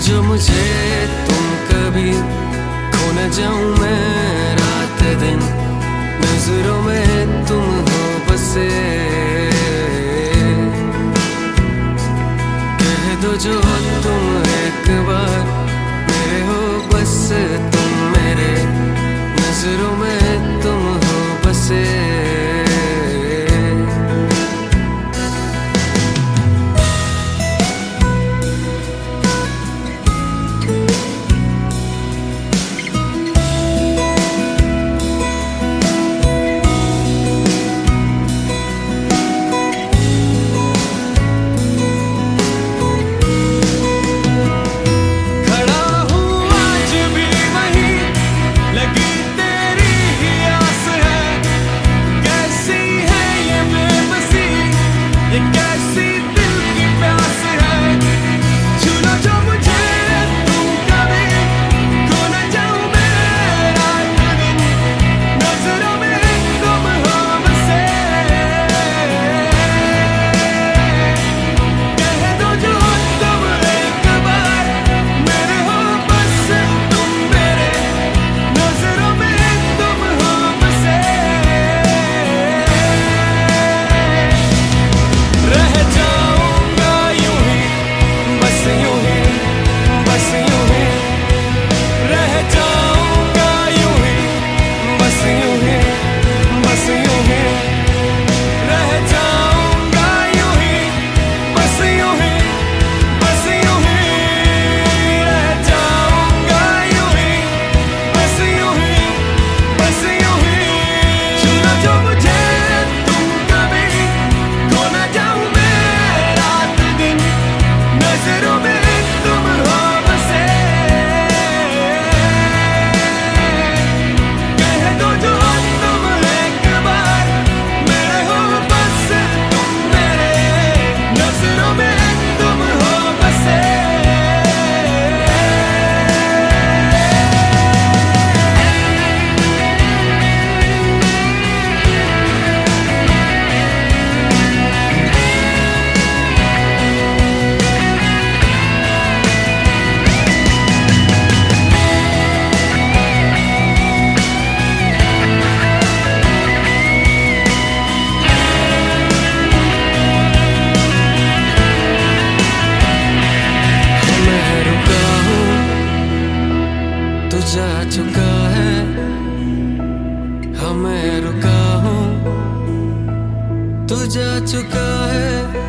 जो मुझे तुम कभी खो न जाऊं मैं रात दिन, नजरों में तुम हो बसे। कह दो जो तुम एक बार मेरे हो, बस तुम मेरे, नजरों में तुम हो बसे। जा चुका है, हाँ मैं रुका हूँ, तू जा चुका है।